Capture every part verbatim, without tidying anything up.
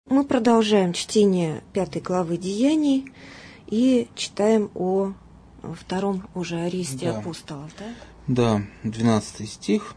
Мы продолжаем чтение пятой главы Деяний и читаем о втором уже аресте да. апостолов, да? Да, двенадцатый стих.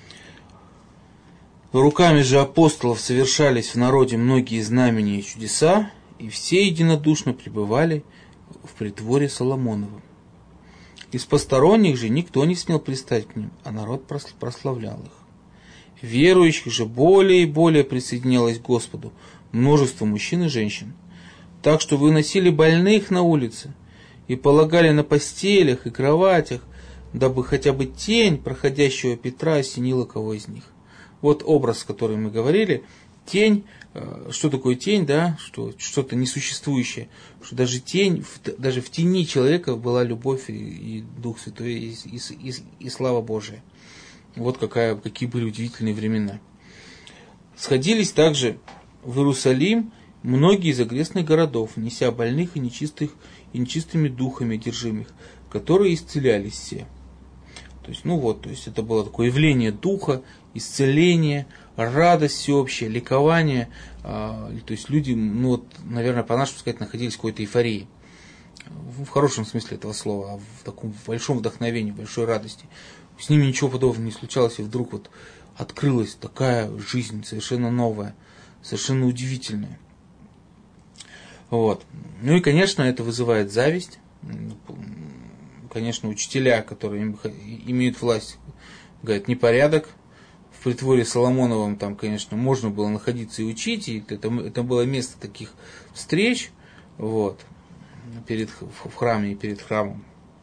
«Руками же апостолов совершались в народе многие знамения и чудеса, и все единодушно пребывали в притворе Соломоновом. Из посторонних же никто не смел пристать к ним, а народ прославлял их. Верующих же более и более присоединялось к Господу множество мужчин и женщин, так что выносили больных на улице и полагали на постелях и кроватях, дабы хотя бы тень проходящего Петра осенила кого из них». Вот образ, о котором мы говорили. Тень, что такое тень, да, что что-то несуществующее, что даже тень, даже в тени человека была любовь и, и Дух Святой, и, и, и, и слава Божия. Вот какая, какие были удивительные времена. Сходились также в Иерусалим многие из окрестных городов, неся больных и нечистых, и нечистыми духами одержимых, которые исцелялись все. То есть, ну вот, то есть это было такое явление духа, исцеление, радость всеобщая, ликование. А, то есть люди, ну вот, наверное, по-нашему сказать, находились в какой-то эйфории. В хорошем смысле этого слова, а в таком большом вдохновении, большой радости. С ними ничего подобного не случалось, и вдруг вот открылась такая жизнь совершенно новая, совершенно удивительная. Вот. Ну и, конечно, это вызывает зависть. Конечно, учителя, которые имеют власть, говорят, непорядок. В притворе Соломоновом там, конечно, можно было находиться и учить, и это, это было место таких встреч, вот, перед, в храме и перед храмом.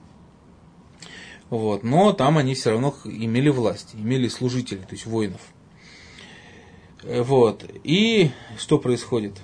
Вот. Но там они все равно имели власть, имели служителей, то есть воинов. Вот. И что происходит?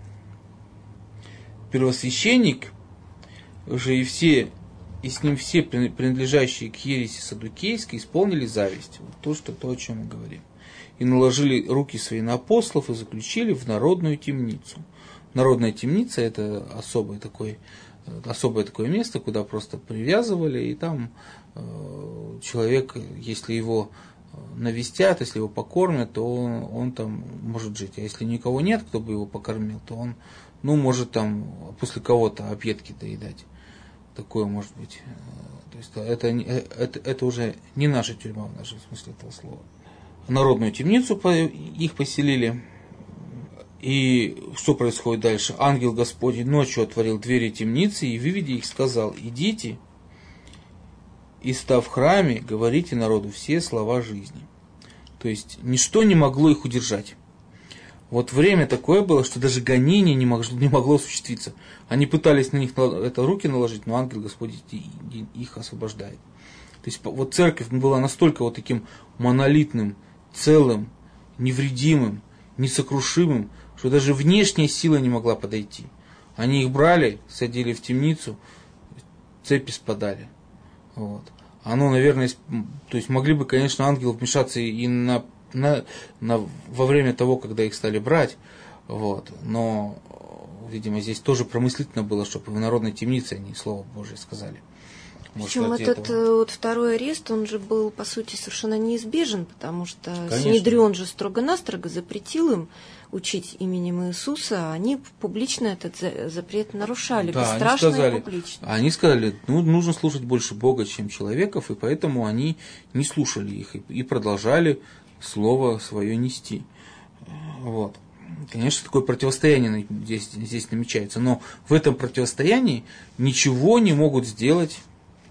Первосвященник же и все, и с ним все принадлежащие к ереси саддукейской исполнили зависть. Вот то, что, то, о чем мы говорим. И наложили руки свои на апостолов и заключили в народную темницу. Народная темница – это особое такое, особое такое место, куда просто привязывали, и там э, человек, если его навестят, если его покормят, то он, он там может жить. А если никого нет, кто бы его покормил, то он, ну, может там после кого-то объедки доедать. Такое может быть. То есть это, это, это уже не наша тюрьма в нашем смысле этого слова. Народную темницу их поселили. И что происходит дальше? Ангел Господень ночью отворил двери темницы и, выведя их, сказал: идите и, став в храме, говорите народу все слова жизни. То есть ничто не могло их удержать. Вот время такое было, что даже гонение не могло, не могло осуществиться. Они пытались на них это руки наложить, но ангел Господень их освобождает. То есть вот церковь была настолько вот таким монолитным, целым, невредимым, несокрушимым, что даже внешняя сила не могла подойти. Они их брали, садили в темницу, цепи спадали. Вот. Оно, наверное, то есть могли бы, конечно, ангелы вмешаться и на На, на, во время того, когда их стали брать, вот, но, видимо, здесь тоже промыслительно было, чтобы в народной темнице они Слово Божие сказали. Причем этот вот второй арест, он же был, по сути, совершенно неизбежен, потому что Синедрион же строго-настрого запретил им учить именем Иисуса, а они публично этот запрет нарушали, да, бесстрашно они сказали, и публично. Они сказали, ну, нужно слушать больше Бога, чем человеков, и поэтому они не слушали их и продолжали слово свое нести. Вот. Конечно, такое противостояние здесь, здесь намечается, но в этом противостоянии ничего не могут сделать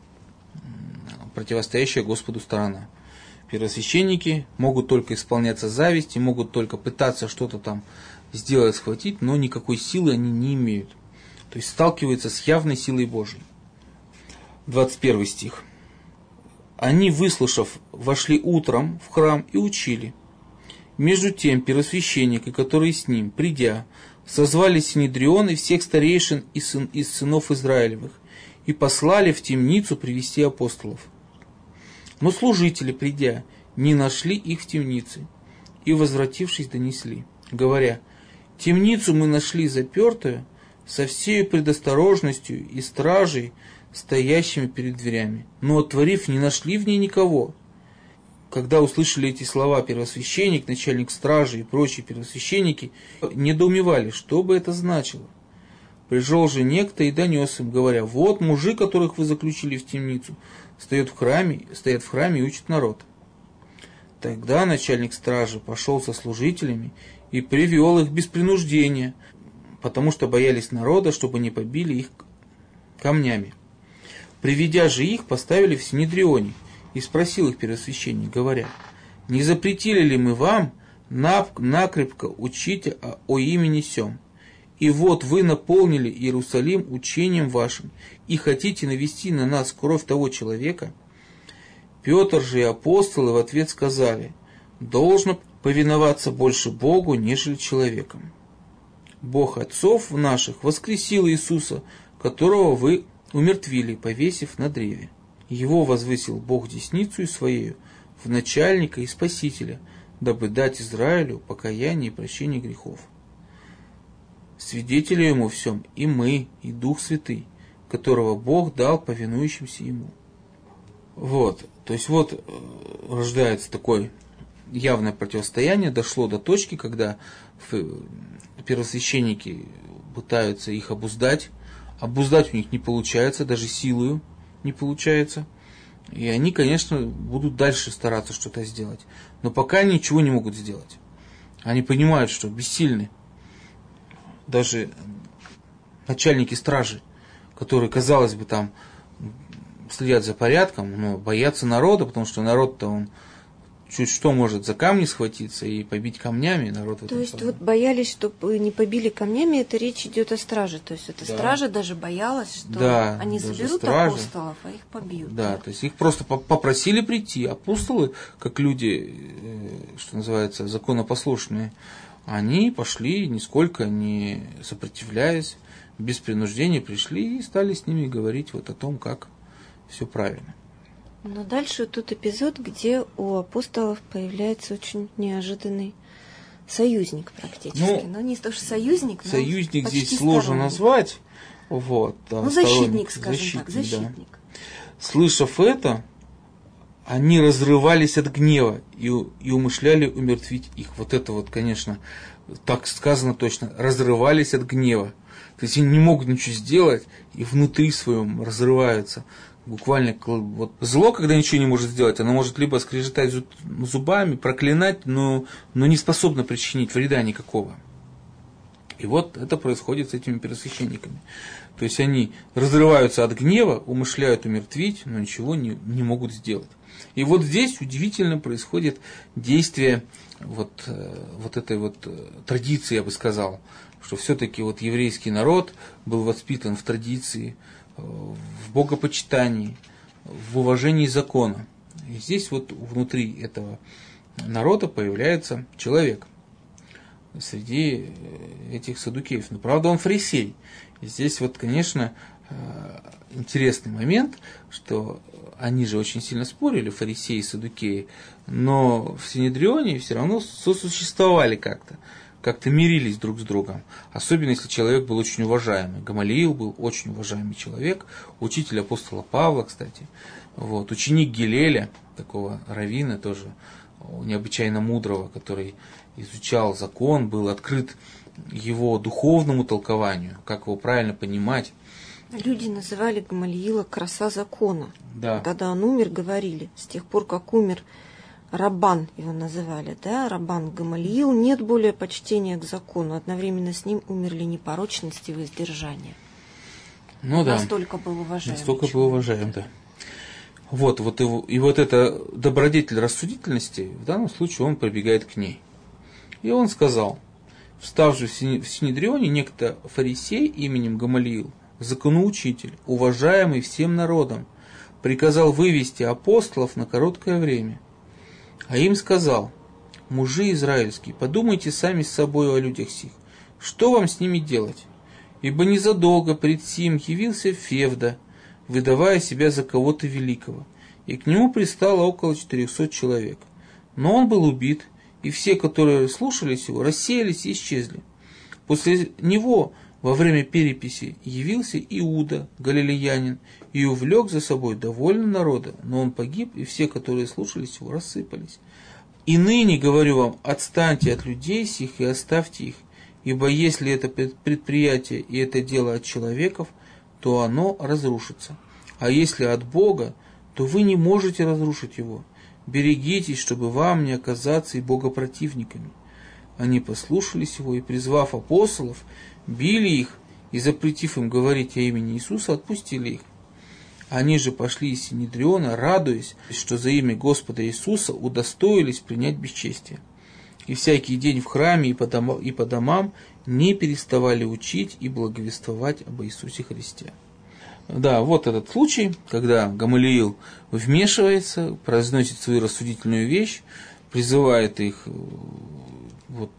противостоящая Господу сторона. Первосвященники могут только исполняться зависти, могут только пытаться что-то там сделать, схватить, но никакой силы они не имеют. То есть сталкиваются с явной силой Божией. двадцать первый стих. Они, выслушав, вошли утром в храм и учили. Между тем первосвященники, которые с ним, придя, созвали Синедрион и всех старейшин из, сын, из сынов Израилевых и послали в темницу привести апостолов. Но служители, придя, не нашли их в темнице и, возвратившись, донесли, говоря: темницу мы нашли запертую со всей предосторожностью и стражей, стоящими перед дверями, но, отворив, не нашли в ней никого. когда услышали эти слова первосвященник, начальник стражи и прочие первосвященники, недоумевали, что бы это значило. Пришел же некто и донес им, говоря: вот мужи, которых вы заключили в темницу, стоят в храме, стоят в храме и учат народ. Тогда начальник стражи пошел со служителями и привел их без принуждения, потому что боялись народа, чтобы не побили их камнями. Приведя же их, поставили в Синедрионе, и спросил их первосвященник, говоря: не запретили ли мы вам накрепко учить о, о имени сем? И вот вы наполнили Иерусалим учением вашим, и хотите навести на нас кровь того человека? Петр же и апостолы в ответ сказали: должно повиноваться больше Богу, нежели человеком. Бог отцов наших воскресил Иисуса, которого вы умертвили, повесив на древе. Его возвысил Бог десницу своею в начальника и спасителя, дабы дать Израилю покаяние и прощение грехов. Свидетели ему всем и мы, и Дух Святый, которого Бог дал повинующимся ему. Вот, то есть вот рождается такое явное противостояние, дошло до точки, когда первосвященники пытаются их обуздать, обуздать у них не получается, даже силою не получается, и они, конечно, будут дальше стараться что-то сделать, но пока ничего не могут сделать. Они понимают, что бессильны. Даже начальники стражи, которые, казалось бы, там следят за порядком, но боятся народа, потому что народ-то он чуть что может за камни схватиться и побить камнями. Народ. То есть вот боялись, чтобы не побили камнями, это речь идет о страже. То есть эта да. стража даже боялась, что да, они заберут стражи. апостолов, а их побьют. Да, да, то есть их просто попросили прийти. Апостолы, как люди, что называется, законопослушные, они пошли, нисколько не сопротивляясь, без принуждения пришли и стали с ними говорить вот о том, как все правильно. Но дальше тот эпизод, где у апостолов появляется очень неожиданный союзник практически. Ну, ну не то, что союзник, но союзник здесь сложно сторонник. назвать. Вот, да, ну, защитник, скажем защитник, так, защитник. Да. Слышав это, они разрывались от гнева и, и умышляли умертвить их. Вот это вот, конечно, так сказано точно, разрывались от гнева. То есть они не могут ничего сделать и внутри своем разрываются. Буквально вот зло, когда ничего не может сделать, оно может либо скрежетать зубами, проклинать, но, но не способно причинить вреда никакого. И вот это происходит с этими первосвященниками. То есть они разрываются от гнева, умышляют умертвить, но ничего не, не могут сделать. И вот здесь удивительно происходит действие вот, вот этой вот традиции, я бы сказал, что все-таки вот еврейский народ был воспитан в традиции, в богопочитании, в уважении закона. И здесь вот внутри этого народа появляется человек среди этих саддукеев. Но правда он фарисей. И здесь вот, конечно, интересный момент, что они же очень сильно спорили, фарисеи и саддукеи, но в Синедрионе все равно сосуществовали как-то. как-то мирились друг с другом, особенно если человек был очень уважаемый. Гамалиил был очень уважаемый человек, учитель апостола Павла, кстати, вот, ученик Гилеля, такого раввина тоже необычайно мудрого, который изучал закон, был открыт его духовному толкованию, как его правильно понимать. Люди называли Гамалиила краса закона. Да. Когда он умер, говорили, с тех пор, как умер Раббан его называли, да, Раббан Гамалиил, нет более почтения к закону. Одновременно с ним умерли непорочность и воздержание. Ну да. Настолько был уважаем. Настолько был уважаем, да. Вот, вот и, и вот эта добродетель рассудительности, в данном случае он прибегает к ней. И он сказал: вставший в Синедрионе некто фарисей именем Гамалиил, законоучитель, уважаемый всем народом, приказал вывести апостолов на короткое время. А им сказал: мужи израильские, подумайте сами с собой о людях сих, что вам с ними делать? Ибо незадолго пред сим явился Февда, выдавая себя за кого-то великого, и к нему пристало около четырехсот человек. Но он был убит, и все, которые слушались его, рассеялись и исчезли. После него во время переписи явился Иуда, галилеянин, и увлек за собой довольно народа, но он погиб, и все, которые слушались его, рассыпались. И ныне, говорю вам, отстаньте от людей сих и оставьте их, ибо если это предприятие и это дело от человеков, то оно разрушится. А если от Бога, то вы не можете разрушить его. Берегитесь, чтобы вам не оказаться и богопротивниками. Они послушались его и, призвав апостолов, били их и, запретив им говорить о имени Иисуса, отпустили их. Они же пошли из Синедриона, радуясь, что за имя Господа Иисуса удостоились принять бесчестие. И всякий день в храме и по домам, и по домам не переставали учить и благовествовать об Иисусе Христе. Да, вот этот случай, когда Гамалиил вмешивается, произносит свою рассудительную вещь, призывает их вот,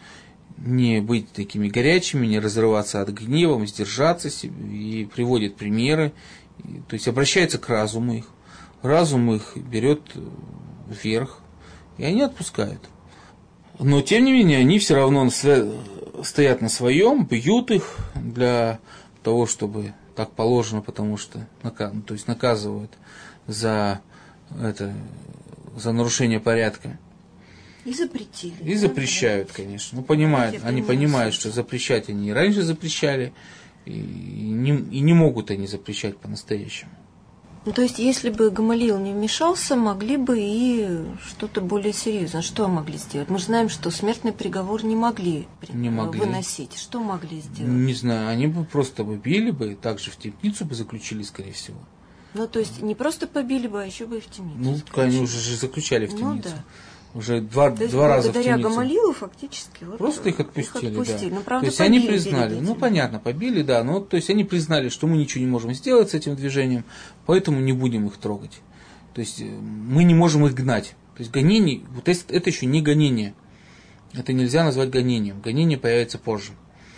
не быть такими горячими, не разрываться от гнева, сдержаться и приводит примеры, то есть обращается к разуму их. Разум их берет вверх, и они отпускают. Но, тем не менее, они все равно стоят на своем, бьют их для того, чтобы так положено, потому что то есть наказывают за, это, за нарушение порядка. И запретили. И запрещают, конечно. Ну, понимают, они понимают, что запрещать они и раньше запрещали, и не, и не могут они запрещать по-настоящему. Ну, то есть, если бы Гамалиил не вмешался, могли бы и что-то более серьезное. Что могли сделать? Мы же знаем, что смертный приговор не могли, не могли выносить. Что могли сделать? Не знаю, они бы просто бы били бы, также в темницу бы заключили, скорее всего. Ну, то есть, не просто побили бы, а еще бы и в темницу. Ну, заключили. Они уже же заключали в темницу. Ну, да. Уже два, то есть, два раза в темницу. Благодаря Гамалиилу фактически. Вот просто их отпустили, их отпустили. да. Ну, правда, то есть они признали, ну понятно, побили, да, но то есть они признали, что мы ничего не можем сделать с этим движением, поэтому не будем их трогать. То есть мы не можем их гнать. То есть гонение, вот это, это еще не гонение. Это нельзя назвать гонением. Гонение появится позже.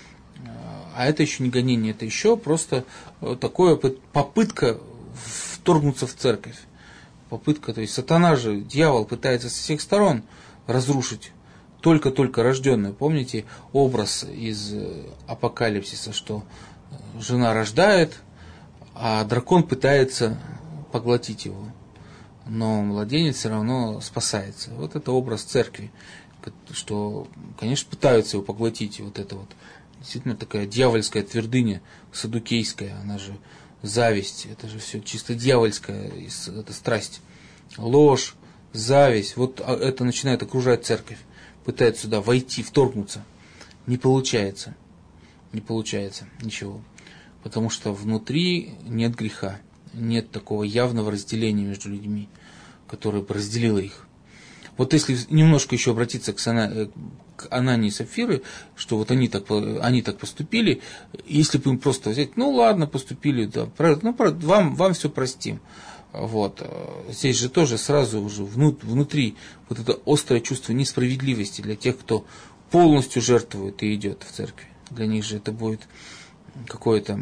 А это еще не гонение, это еще просто такое попытка вторгнуться в церковь. Попытка, то есть сатана же, дьявол пытается со всех сторон разрушить только-только рожденную. Помните образ из Апокалипсиса, что жена рождает, а дракон пытается поглотить его. Но младенец все равно спасается. Вот это образ церкви, что, конечно, пытаются его поглотить. Вот это вот действительно такая дьявольская твердыня, саддукейская, она же зависть, это же все чисто дьявольская, это страсть, ложь, зависть, вот это начинает окружать церковь, пытается сюда войти, вторгнуться, не получается, не получается ничего, потому что внутри нет греха, нет такого явного разделения между людьми, которое бы разделило их. Вот если немножко еще обратиться к, Сана, к Анании и Сапфиры, что вот они так, они так поступили, если бы им просто взять, ну ладно, поступили, да, ну, вам, вам все простим. Вот. Здесь же тоже сразу уже внутри вот это острое чувство несправедливости для тех, кто полностью жертвует и идет в церковь. Для них же это будет какое-то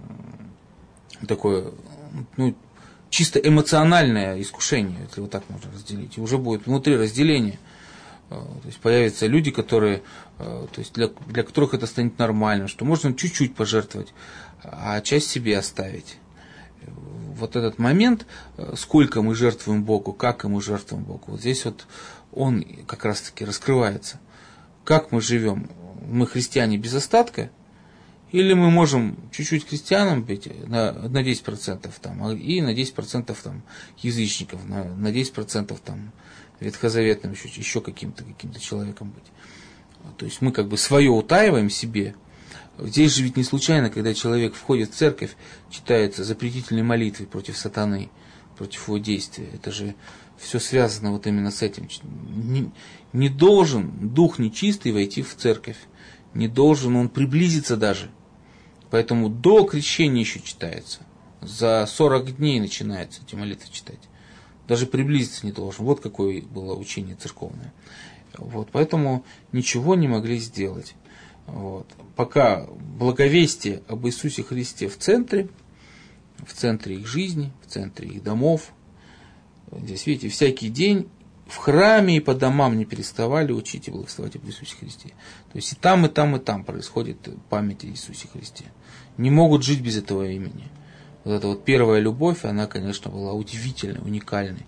такое, ну, чисто эмоциональное искушение, если вот так можно разделить. И уже будет внутри разделение. То есть появятся люди, которые, то есть для, для которых это станет нормальным, что можно чуть-чуть пожертвовать, а часть себе оставить. Вот этот момент, сколько мы жертвуем Богу, как мы жертвуем Богу, вот здесь вот он как раз-таки раскрывается. Как мы живем? Мы христиане без остатка? Или мы можем чуть-чуть христианам быть на, на десять процентов там, и на десять процентов там, язычников, на, на десять процентов там, ветхозаветным еще, еще каким-то, каким-то человеком быть. То есть мы как бы свое утаиваем себе. Здесь же ведь не случайно, когда человек входит в церковь, читается запретительные молитвы против сатаны, против его действия. Это же все связано вот именно с этим. Не, не должен дух нечистый войти в церковь. Не должен он приблизиться даже. Поэтому до крещения еще читается. За сорок дней начинается эти молитвы читать. Даже приблизиться не должен. Вот какое было учение церковное. Вот, поэтому ничего не могли сделать. Вот. Пока благовестие об Иисусе Христе в центре, в центре их жизни, в центре их домов. Здесь, видите, всякий день в храме и по домам не переставали учить и благословать об Иисусе Христе. То есть и там, и там, и там происходит память о Иисусе Христе. Не могут жить без этого имени. Вот эта вот первая любовь, она, конечно, была удивительной, уникальной.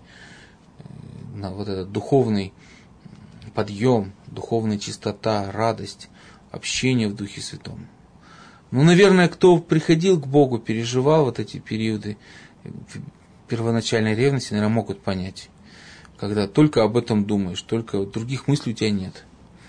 Вот этот духовный подъем, духовная чистота, радость, общение в Духе Святом. Ну, наверное, кто приходил к Богу, переживал вот эти периоды первоначальной ревности, наверное, могут понять. Когда только об этом думаешь, только других мыслей у тебя нет.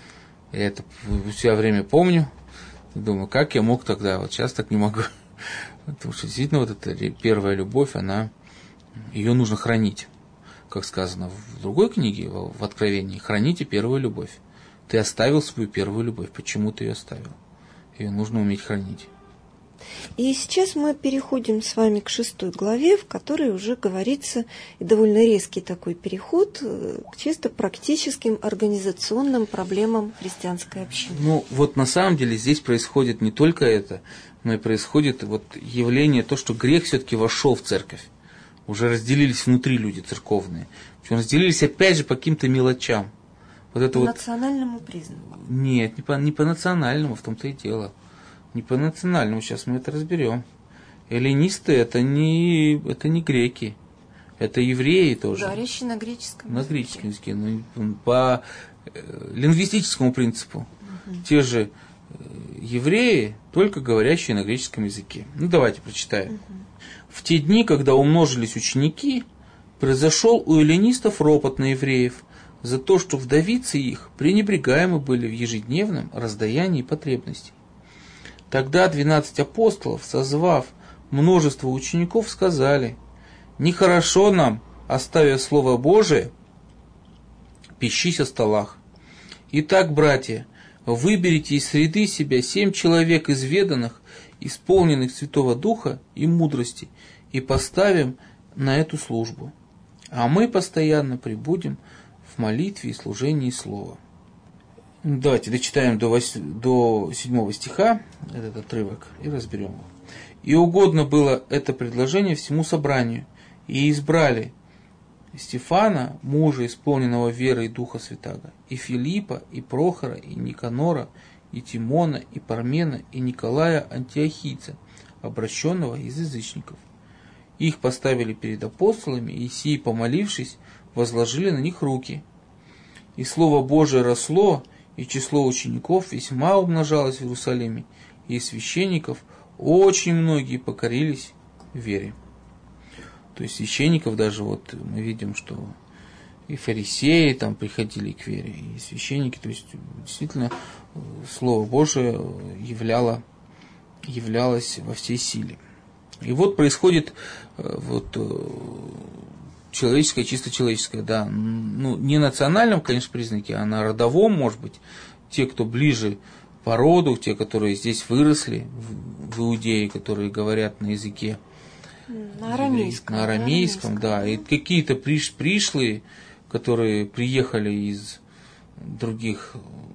Я это все время помню. Думаю, как я мог тогда, вот сейчас так не могу. Потому что действительно вот эта первая любовь, она, ее нужно хранить. Как сказано в другой книге, в Откровении, храните первую любовь. Ты оставил свою первую любовь. Почему ты ее оставил? Ее нужно уметь хранить. И сейчас мы переходим с вами к шестой главе, в которой уже говорится, и довольно резкий такой переход к чисто практическим организационным проблемам христианской общины. Ну, вот на самом деле здесь происходит не только это, но и происходит вот явление, то, что грех все-таки вошел в церковь. Уже разделились внутри люди церковные. Причем разделились опять же по каким-то мелочам. Вот это по вот... национальному признаку? Нет, не по, не по национальному, в том-то и дело. Не по национальному, сейчас мы это разберем. Эллинисты это не, это не греки, это евреи тоже. Говорящие на греческом На греческом языке, ну, по э, лингвистическому принципу. Угу. Те же э, евреи, только говорящие на греческом языке. Ну, давайте прочитаем. Угу. В те дни, когда умножились ученики, произошел у эллинистов ропот на евреев за то, что вдовицы их пренебрегаемы были в ежедневном раздаянии потребностей. Тогда двенадцать апостолов, созвав множество учеников, сказали: «Нехорошо нам, оставя Слово Божие, пищись о столах. Итак, братья, выберите из среды себя семь человек изведанных, исполненных Святого Духа и мудрости, и поставим на эту службу. А мы постоянно пребудем в молитве и служении Слова». Давайте дочитаем до, восьмого, до седьмого стиха этот отрывок и разберем его. «И угодно было это предложение всему собранию, и избрали Стефана, мужа, исполненного веры и Духа Святаго, и Филиппа, и Прохора, и Никанора, и Тимона, и Пармена, и Николая Антиохийца, обращенного из язычников. Их поставили перед апостолами, и сии, помолившись, возложили на них руки. И Слово Божие росло, и число учеников весьма умножалось в Иерусалиме, и священников очень многие покорились вере». То есть священников даже вот мы видим, что и фарисеи там приходили к вере, и священники, то есть действительно Слово Божие являло, являлось во всей силе. И вот происходит вот человеческое, чисто человеческое, да, ну, не национальном, конечно, признаке, а на родовом, может быть, те, кто ближе по роду, те, которые здесь выросли, в, в Иудее, которые говорят на языке, на арамейском, на арамейском, на да, и какие-то приш, пришлые, которые приехали из других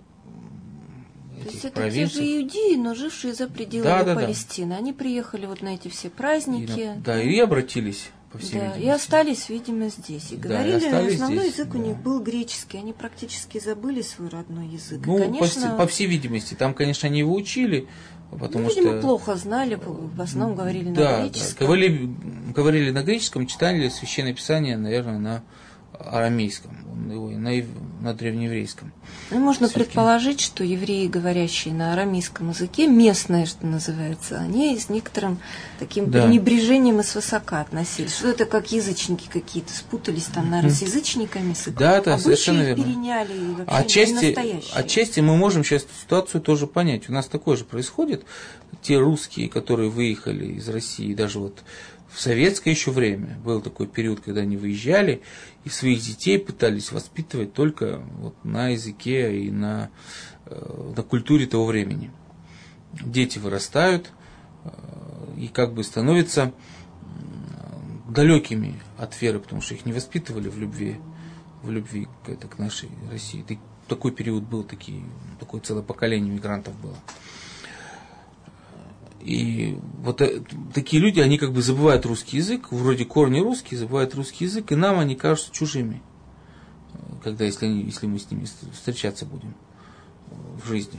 То есть это провинций. те же иудеи, но жившие за пределами да, да, Палестины. Да. Они приехали вот на эти все праздники. И, да, и обратились, по всей да, видимости. И остались, видимо, здесь. И да, говорили, и основной здесь, язык да. у них был греческий. Они практически забыли свой родной язык. Ну, и, конечно, по, по всей видимости. Там, конечно, они его учили, потому ну, видимо, что... плохо знали, в основном говорили да, на греческом. Да, говорили, говорили на греческом, читали Священное Писание, наверное, на арамейском, на, на древнееврейском. Ну, можно все-таки предположить, что евреи, говорящие на арамейском языке, местные, что называется, они с некоторым таким да. пренебрежением и свысока относились. Что это как язычники какие-то спутались там, наверное, с язычниками, с их да, да, совершенно верно. Переняли, и вообще отчасти, отчасти мы можем сейчас эту ситуацию тоже понять. У нас такое же происходит. Те русские, которые выехали из России, даже вот в советское еще время был такой период, когда они выезжали и своих детей пытались воспитывать только вот на языке и на, на культуре того времени. Дети вырастают и как бы становятся далекими от веры, потому что их не воспитывали в любви, в любви к, это, к нашей России. Такой период был, такие, такое целое поколение мигрантов было. И вот такие люди, они как бы забывают русский язык, вроде корни русские, забывают русский язык, и нам они кажутся чужими. когда, если, если мы с ними встречаться будем в жизни.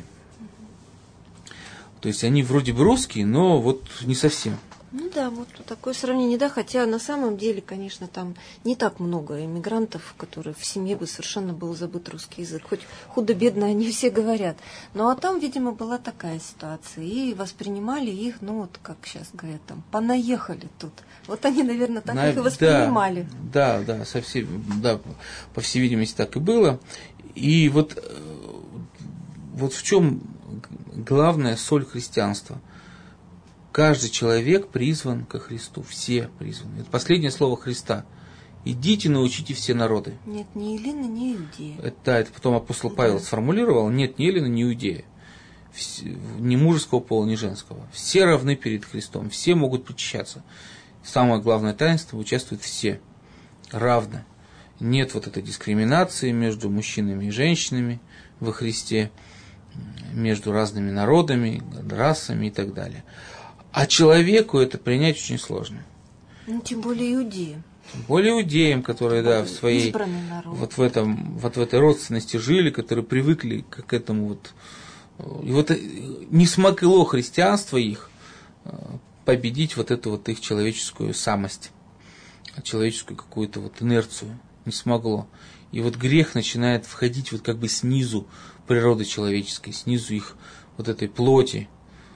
То есть они вроде бы русские, но вот не совсем. Ну да, вот такое сравнение, да, хотя на самом деле, конечно, там не так много иммигрантов, которые в семье бы совершенно был забыт русский язык, хоть худо-бедно они все говорят. Ну а там, видимо, была такая ситуация, и воспринимали их, ну вот как сейчас говорят, там, понаехали тут. Вот они, наверное, так на, их и воспринимали. Да, да, да, совсем, да, по всей видимости, так и было. И вот, вот в чем главная соль христианства. Каждый человек призван ко Христу, все призваны. Это последнее слово Христа. Идите, научите все народы. Нет ни Эллина, ни Иудея. Это, да, это потом апостол Павел да. сформулировал. Нет ни Эллина, ни Иудея. Ни мужеского пола, ни женского. Все равны перед Христом, все могут причащаться. Самое главное таинство, участвуют все равно. Нет вот этой дискриминации между мужчинами и женщинами во Христе, между разными народами, расами и так далее. А человеку это принять очень сложно. Ну, тем более иудеям. Тем более иудеям, которые, да, в своей, вот в, этом, вот в этой родственности жили, которые привыкли к этому вот. И вот не смогло христианство их победить вот эту вот их человеческую самость, человеческую какую-то вот инерцию. Не смогло. И вот грех начинает входить вот как бы снизу природы человеческой, снизу их вот этой плоти,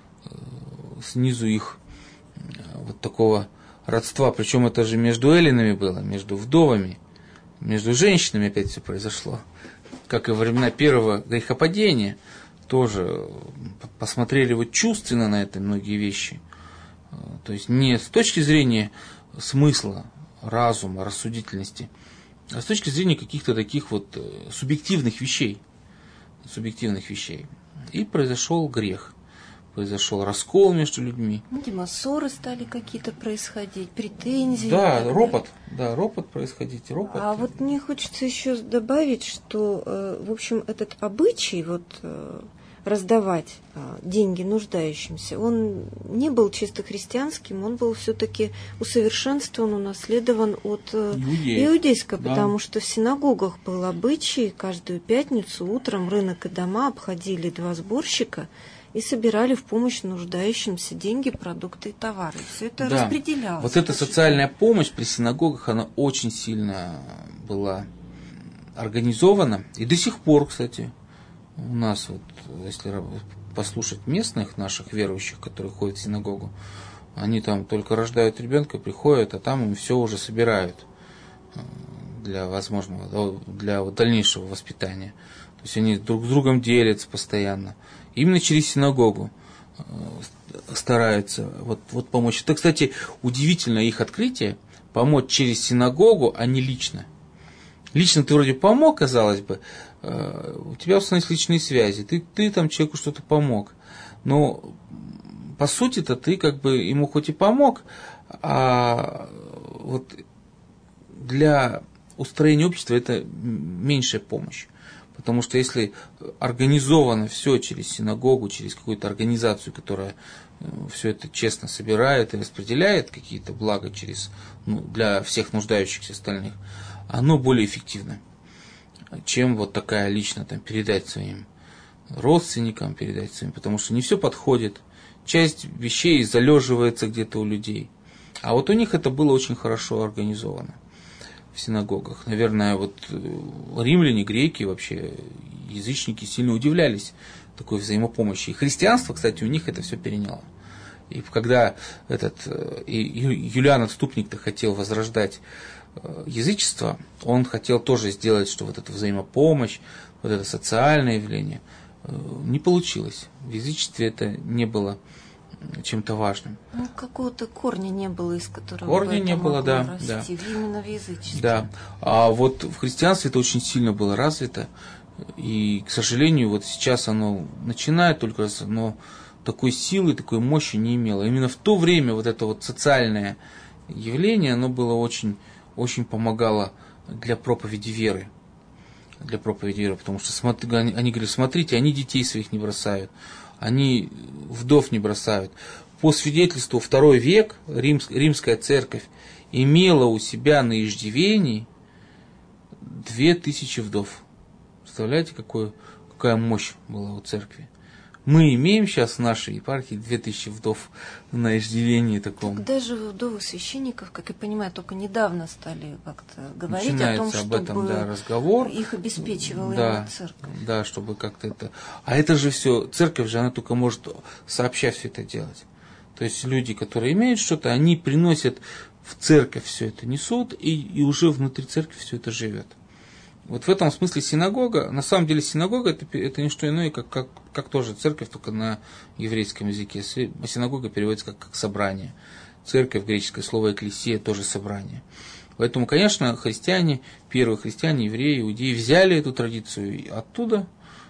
снизу их вот такого родства. Причем это же между эллинами было, между вдовами, между женщинами опять все произошло. Как и во времена первого грехопадения, тоже посмотрели вот чувственно на это многие вещи. То есть не с точки зрения смысла, разума, рассудительности, а с точки зрения каких-то таких вот субъективных вещей. Субъективных вещей. И произошел грех. Произошел раскол между людьми. Видимо, ссоры стали какие-то происходить, претензии. Да, ропот, да, ропот происходить, ропот. А вот мне хочется еще добавить, что, в общем, этот обычай вот раздавать деньги нуждающимся, он не был чисто христианским, он был все-таки усовершенствован, унаследован от Иудеев. иудейского, да. Потому что в синагогах был обычай, каждую пятницу утром рынок и дома обходили два сборщика и собирали в помощь нуждающимся деньги, продукты и товары. Все это да. распределялось. Вот эта социальная помощь при синагогах, она очень сильно была организована. И до сих пор, кстати, у нас, вот, если послушать местных наших верующих, которые ходят в синагогу, они там только рождают ребенка, приходят, а там им все уже собирают для возможного, для дальнейшего воспитания. То есть они друг с другом делятся постоянно. Именно через синагогу стараются вот, вот помочь. Это, кстати, удивительно их открытие, помочь через синагогу, а не лично. Лично ты вроде помог, казалось бы, у тебя установились личные связи, ты, ты там человеку что-то помог. Но по сути-то ты как бы ему хоть и помог, а вот для устроения общества это меньшая помощь. Потому что если организовано все через синагогу, через какую-то организацию, которая все это честно собирает и распределяет какие-то блага через, ну, для всех нуждающихся остальных, оно более эффективно, чем вот такая лично там, передать своим родственникам, передать своим, потому что не все подходит, часть вещей залеживается где-то у людей. А вот у них это было очень хорошо организовано в синагогах. Наверное, вот римляне, греки, вообще язычники сильно удивлялись такой взаимопомощи. И христианство, кстати, у них это все переняло. И когда этот Юлиан Отступник-то хотел возрождать язычество, он хотел тоже сделать, что вот эта взаимопомощь, вот это социальное явление, не получилось. В язычестве это не было чем-то важным. Ну, какого-то корня не было, из которого корня это не было, да, расти, да. Именно в язычестве. Да. А вот в христианстве это очень сильно было развито, и, к сожалению, вот сейчас оно начинает только, но такой силы, такой мощи не имело. Именно в то время вот это вот социальное явление, оно было очень, очень помогало для проповеди веры. Для проповеди веры, потому что смотри, они, они говорят, смотрите, они детей своих не бросают, они вдов не бросают. По свидетельству второй век Римс, римская церковь имела у себя на иждивении Две тысячи вдов. Представляете, какое, какая мощь была у церкви? Мы имеем сейчас в нашей епархии две тысячи вдов на иждивении таком. Так даже вдовы священников, как я понимаю, только недавно стали как-то говорить Начинается о том, об этом, чтобы да, разговор. Их обеспечивала да, именно церковь. Да, чтобы как-то это... А это же все, церковь же, она только может сообща все это делать. То есть люди, которые имеют что-то, они приносят в церковь все это, несут, и, и уже внутри церкви все это живет. Вот в этом смысле синагога, на самом деле синагога это, это не что иное, как, как, как тоже церковь, только на еврейском языке. Синагога переводится как, как собрание. Церковь, греческое слово экклесия, тоже собрание. Поэтому, конечно, христиане, первые христиане, евреи, иудеи взяли эту традицию оттуда.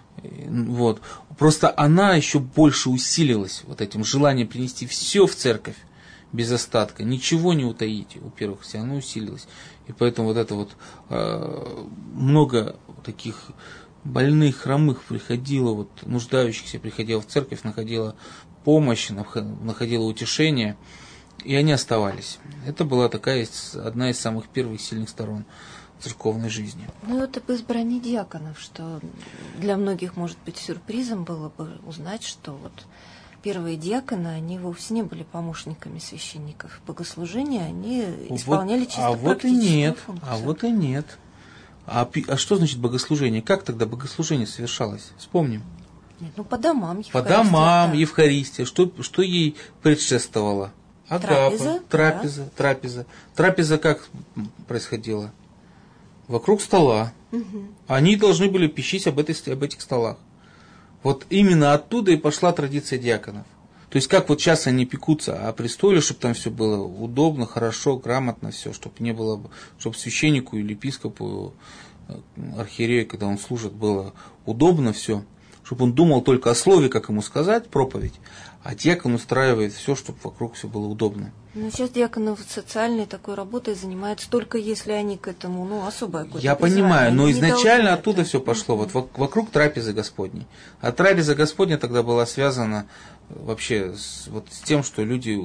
Вот. Просто она еще больше усилилась вот этим желанием принести все в церковь без остатка, ничего не утаить у первых христиан, она усилилась. И поэтому вот это вот э, много таких больных, хромых приходило, вот, нуждающихся приходило в церковь, находило помощь, находило утешение, и они оставались. Это была такая одна из самых первых сильных сторон церковной жизни. Ну, это об избрании диаконов, что для многих, может быть, сюрпризом было бы узнать, что вот первые диаконы, они вовсе не были помощниками священников. Богослужения они исполняли вот, чисто а вот и нет, функцию. А вот и нет. А, а что значит богослужение? Как тогда богослужение совершалось? Вспомним. Нет, ну, по домам Евхаристия. По домам да. Евхаристия. Что, что ей предшествовало? Агапа, трапеза. Трапеза, да. трапеза. Трапеза как происходила? Вокруг стола. Угу. Они должны были пищить об, этой, об этих столах. Вот именно оттуда и пошла традиция диаконов. То есть как вот сейчас они пекутся о престоле, чтобы там все было удобно, хорошо, грамотно все, чтобы не было, чтобы священнику или епископу, архиерею, когда он служит, было удобно все, чтобы он думал только о слове, как ему сказать, проповедь, а диакон устраивает все, чтобы вокруг все было удобно. Ну, сейчас диаконы социальной такой работой занимаются только если они к этому, ну, особое какое-то Я понимаю, но изначально оттуда это. все пошло, mm-hmm. вот вокруг трапезы Господней. А трапеза Господня тогда была связана вообще с, вот, с тем, что люди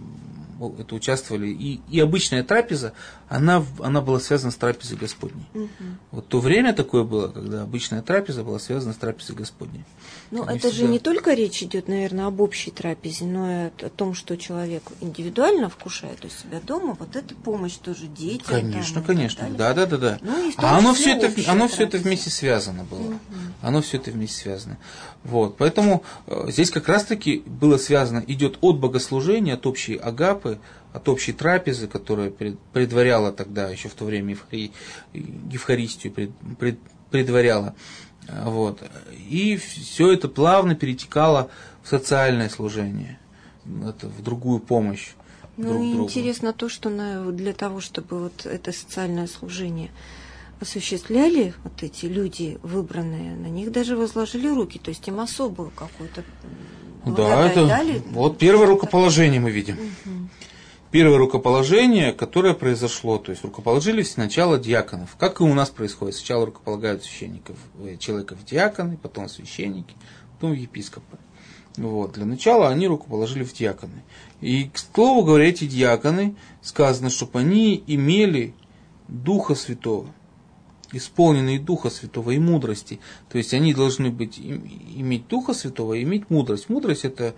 это участвовали. И, и обычная трапеза, она, она была связана с трапезой Господней. Mm-hmm. Вот то время такое было, когда обычная трапеза была связана с трапезой Господней. Ну, это всегда... же не только речь идет, наверное, об общей трапезе, но и о том, что человек индивидуально вкушает у себя дома, вот это помощь тоже детям. Конечно, там, конечно, да, да, да, да. Ну, а оно все это, оно все это вместе связано было. Угу. Оно все это вместе связано. Вот, поэтому э, здесь как раз-таки было связано, идет от богослужения, от общей агапы, от общей трапезы, которая пред, предваряла тогда, еще в то время Евхари, Евхаристию пред, пред, предваряла. Вот. И все это плавно перетекало в социальное служение, это, в другую помощь. Ну друг и другу. Интересно то, что на, для того, чтобы вот это социальное служение осуществляли вот эти люди выбранные, на них даже возложили руки, то есть им особую какую-то да, это дали. Вот первое рукоположение мы видим. Угу. Первое рукоположение, которое произошло, то есть рукоположили сначала диаконов, как и у нас происходит. Сначала рукополагают священников, человека в диаконы, потом в священники, потом в епископы. Вот. Для начала они рукоположили в диаконы. И, к слову говоря, эти диаконы, сказано, чтобы они имели Духа Святого, исполненные Духа Святого и мудрости. То есть они должны быть, иметь Духа Святого и иметь мудрость. Мудрость это,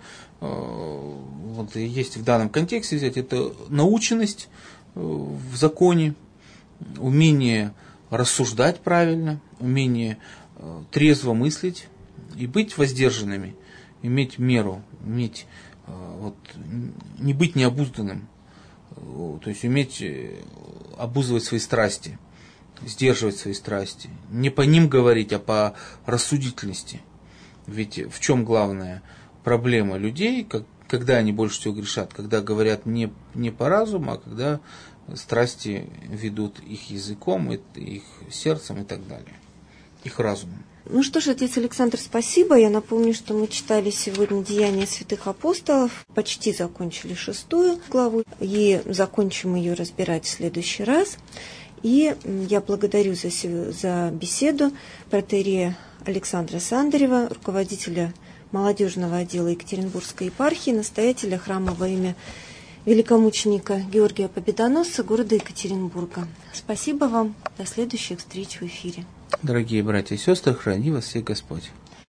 вот есть в данном контексте взять, это наученность в законе, умение рассуждать правильно, умение трезво мыслить и быть воздержанными, иметь меру, иметь, вот, не быть необузданным, то есть уметь обуздывать свои страсти, сдерживать свои страсти, не по ним говорить, а по рассудительности. Ведь в чем главная проблема людей, как, когда они больше всего грешат, когда говорят не, не по разуму, а когда страсти ведут их языком, их сердцем и так далее, их разумом. Ну что ж, отец Александр, спасибо. Я напомню, что мы читали сегодня «Деяния святых апостолов», почти закончили шестую главу, и закончим ее разбирать в следующий раз. И я благодарю за, за беседу протоиерея Александра Сандарева, руководителя молодежного отдела Екатеринбургской епархии, настоятеля храма во имя великомученика Георгия Победоносца, города Екатеринбурга. Спасибо вам. До следующих встреч в эфире. Дорогие братья и сестры, храни вас всех Господь.